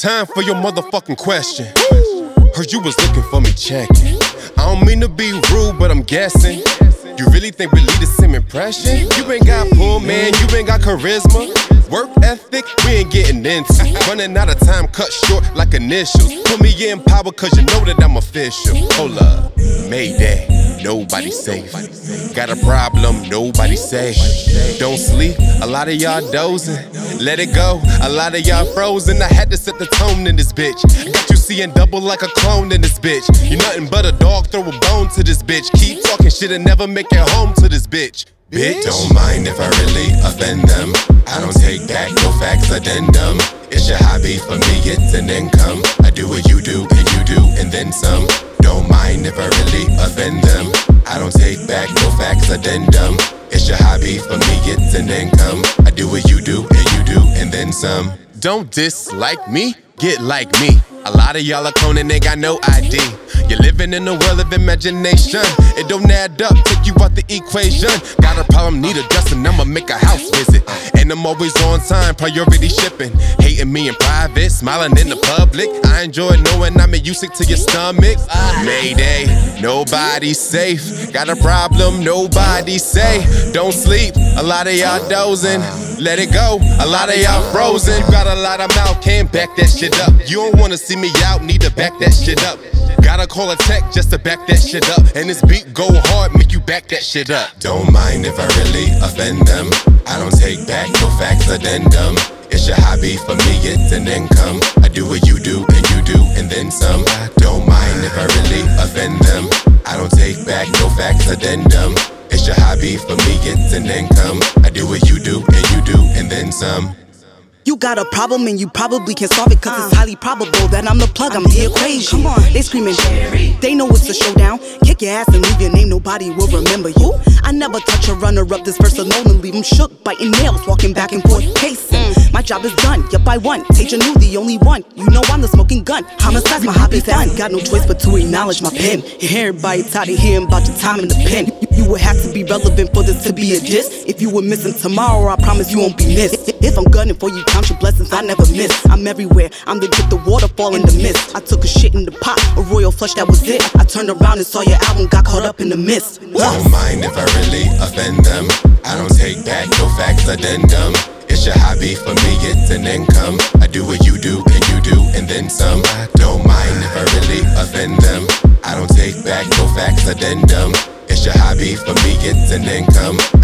time for your motherfucking question. Heard you was looking for me checking. I don't mean to be rude, but I'm guessing. You really think we leave the same impression? You ain't got pull, man, you ain't got charisma. Work ethic, we ain't getting into. Running out of time, cut short like initials. Put me in power cause you know that I'm official. Hold up, Mayday, nobody safe. Got a problem, nobody safe. Don't sleep, a lot of y'all dozing. Let it go, a lot of y'all frozen. I had to set the tone in this bitch. I got you seeing double like a clone in this bitch. You nothing but a dog, throw a bone to this bitch. Keep talking shit and never make it home to this bitch. Bitch. Don't mind if I really offend them. I don't take back no facts addendum. It's your hobby, for me it's an income. I do what you do and you do and then some. Don't mind if I really offend them. I don't take back no facts addendum. It's your hobby, for me it's an income. I do what you do and you do and then some. Don't dislike me, get like me. A lot of y'all are cloning, ain't got no ID. You're living in a world of imagination. It don't add up, take you out the equation. Got a problem, need adjusting, I'ma make a house visit. And I'm always on time, priority shipping. Hating me in private, smiling in the public. I enjoy knowing I'm music to your stomach. Mayday, nobody's safe. Got a problem, nobody say. Don't sleep, a lot of y'all dozing. Let it go, a lot of y'all frozen. You got a lot of mouth, can't back that shit up. You don't wanna see me out, need to back that shit up. Gotta call a tech just to back that shit up. And this beat go hard, make you back that shit up. Don't mind if I really offend them. I don't take back no facts addendum. It's your hobby, for me it's an income. I do what you do and you do and then some. Don't mind if I really offend them. I don't take back no facts addendum. It's your hobby, for me it's an income. I do what you do and you do and then some. You got a problem and you probably can solve it, cause it's highly probable that I'm the plug, I'm the equation. Come on. They screaming, they know it's a showdown. Kick your ass and leave your name, nobody will remember you. I never touch a runner-up this verse alone and leave him shook, biting nails, walking back and forth, pacing. My job is done, yep I won. Tasia knew the only one, you know I'm the smoking gun. Homicide's my hobby done, got no choice but to acknowledge my pen. Everybody tired of hearing about your time in the pen. You would have to be relevant for this to be a diss. If you were missing tomorrow, I promise you won't be missed. If I'm gunning for you, count your blessings, I never miss. I'm everywhere, I'm the drip, the waterfall in the mist. I took a shit in the pot, a royal flush, that was it. I turned around and saw your album, got caught up in the mist. Don't mind if I really offend them. I don't take back no facts addendum. It's your hobby, for me it's an income. I do what you do and you do and then some. Don't mind if I really offend them. I don't take back no facts addendum. It's your hobby, for me it's an income.